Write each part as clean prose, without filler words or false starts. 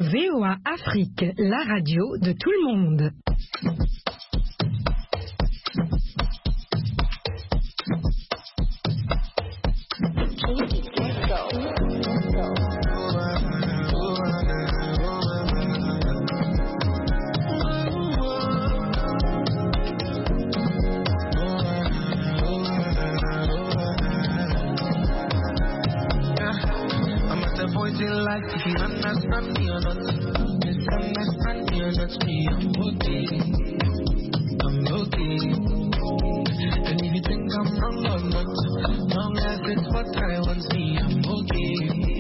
VOA Afrique, la radio de tout le monde. If you understand me or not, misunderstand me or not, me, I'm okay. And if you think I'm wrong or not, long as it's what I want, me, I'm okay.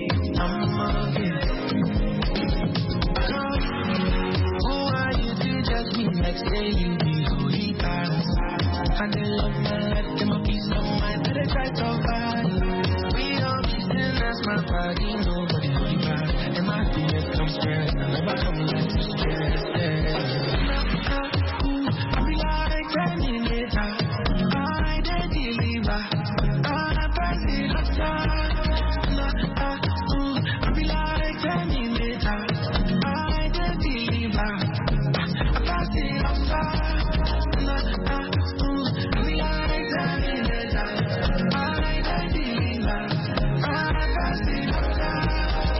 Who are you to judge me like say you be holy past? And they love my life, them a piece of mind, so they try to find. We all be sinners, my body, nobody. And my fears come straight, I never come like to stress. I be like Terminator, I did deliver, I pass it up time. I be like Terminator, I did deliver, I pass it up time. I be like Terminator, I did deliver, I pass it up time.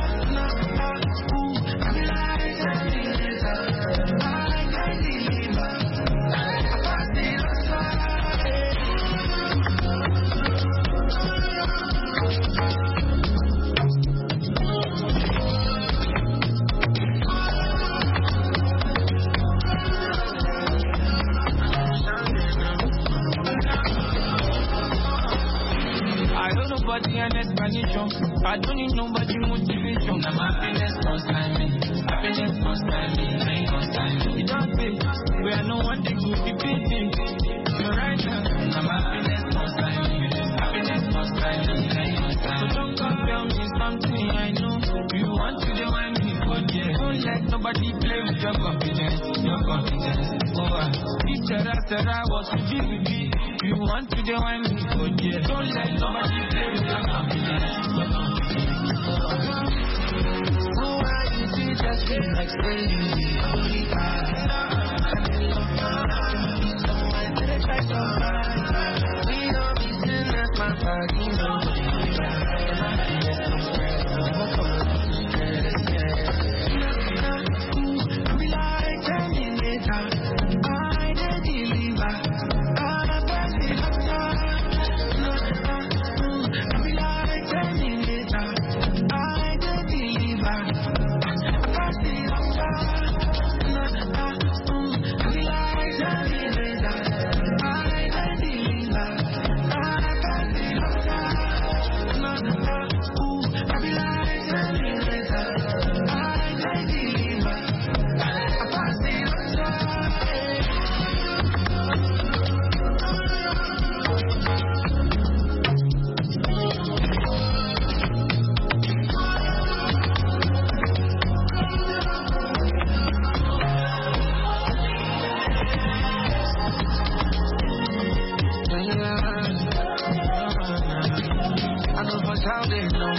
An explanation. I don't need nobody motivation. I'm happiness constantly. Happiness constantly. You don't say we are no one they could be beating. You're right now. I'm happiness constantly. Happiness constantly. So don't compare me something I know. You want to do me for yeah. Don't let nobody play with your confidence. Your confidence. Each other was to be with me. You want to do me for yeah. Don't let nobody play with your confidence. Who are you to just be like say you be holy God? And they love my life, someone to the try so hard. We don't be sinners, my body, nobody. And I feel it so spread, never come up to stress. I be like Terminator, I did deliver, I pass it up time. I be like Terminator, I did deliver, I pass it up time. I be like Terminator, I did deliver, I pass it up time. I be like Terminator, I did deliver, I pass it up time. I know what's how they know.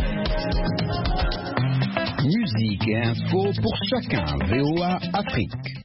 Musique et info pour chacun. VOA Afrique.